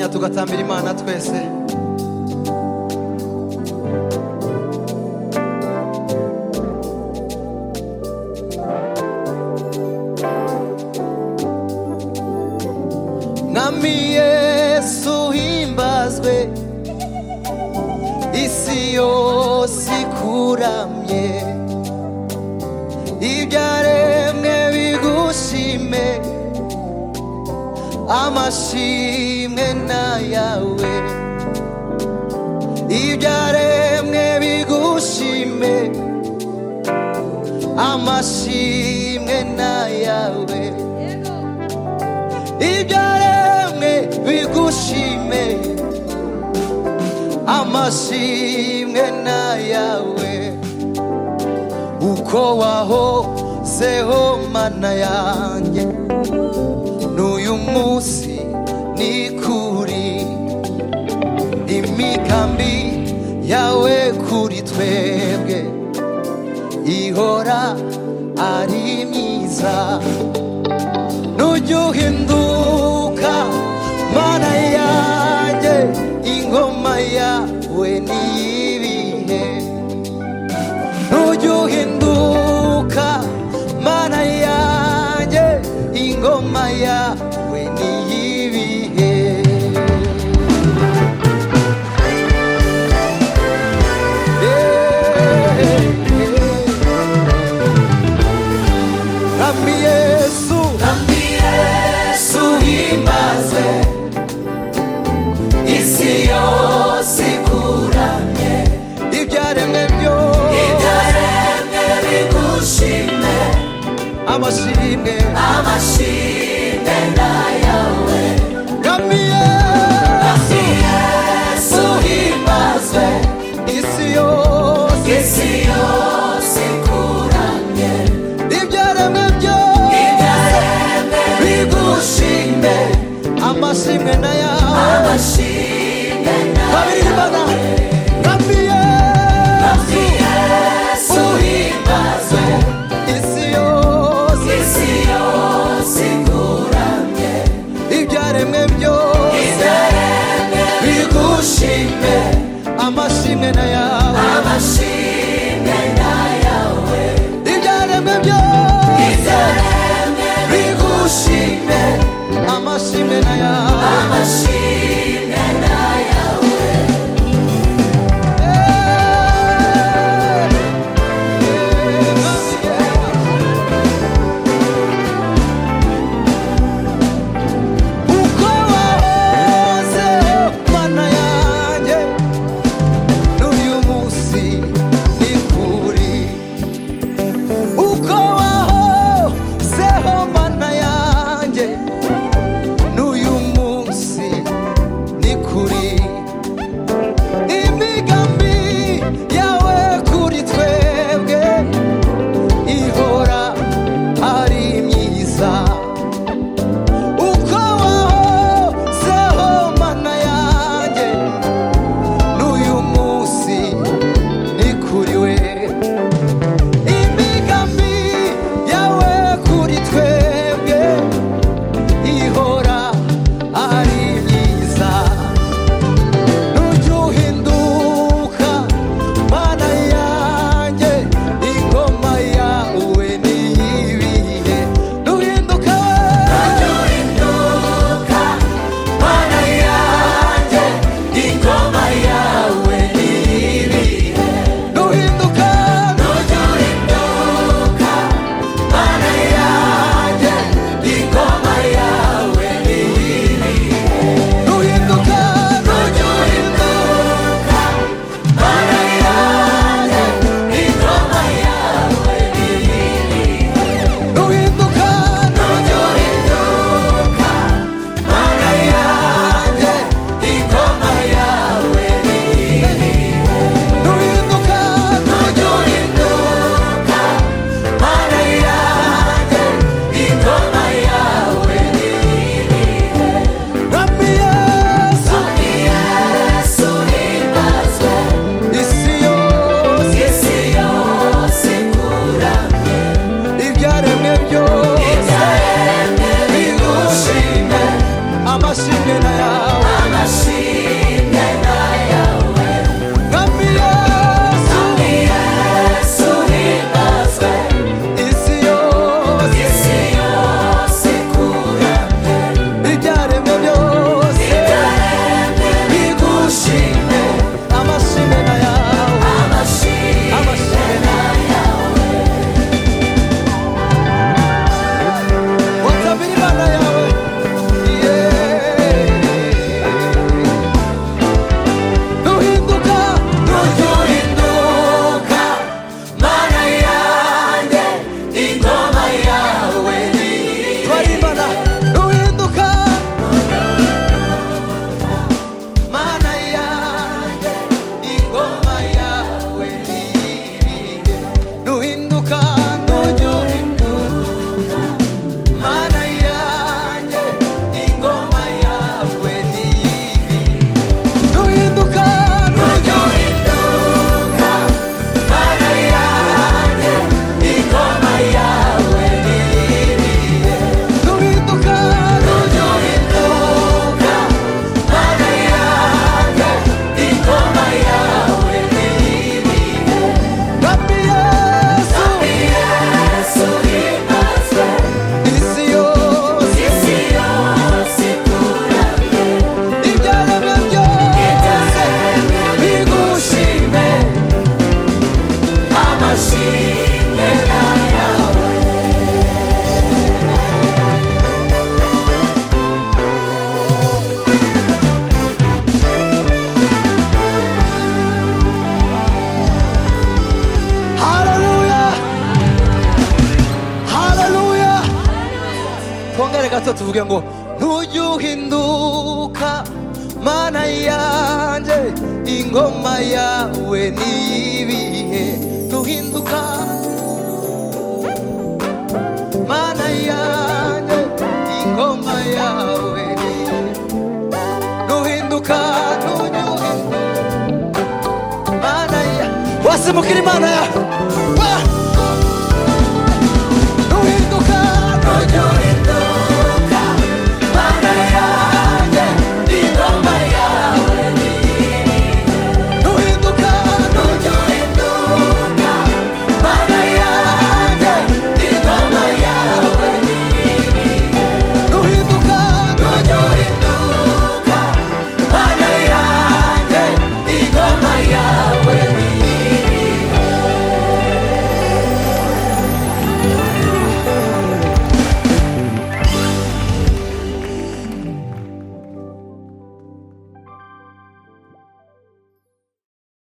umwanya tugatambira Imana twese. Nami Yesu himbazwe, isi yose ikuramye, ibyaremwe bigushime, amashimwe n'ayawe. Ibyaremwe bigushime, amashimwe n'ayawe. Ibyaremwe bigushime, amashimwe n'ayawe. Uko wahozeho Mana yanjye, n'uyu munsi ni kuri. Imigambi yawe kuri twebwe ihora ari myiza. Nujya uhinduka Mana yanjye, ingoma yawe ni ibihe. Nujya uhinduka Mana yanjye, ingoma yawe ni ibihe. Nami Yesu, Nami Yesu himbazwe, isi yose ikuramye, ibyaremwe byose, ibyaremwe bigushime, amashimwe, amashimwe n'ayawe. Nami Yesu himbazwe, isi yose, isi yose ikuramye, ibyaremwe byose, ibyaremwe bigushime, amashimwe n'ayawe, amashimwe n'ayawe. Nami Yesu himbazwe, isi yose, isi yose ikuramye, ibyaremwe byose, ibyaremwe bigushime, amashimwe n'ayawe, amashimwe n'ayawe. Ibyaremwe byose, ibyaremwe bigushime, amashimwe n'ayawe, amashimwe n'ayawe. Uko wahozeho Mana yanjye, n'uyu munsi ni kuri. Uko wahozeho Mana yanjye, n'uyu munsi gato tuvuge ngo ntujya uhinduka mana yanjye ingoma yawe niyibihe ntuhinduka mana yanjye ingoma yawe ntuhinduka ntujya uhinduka mana ya wasimukira imana ya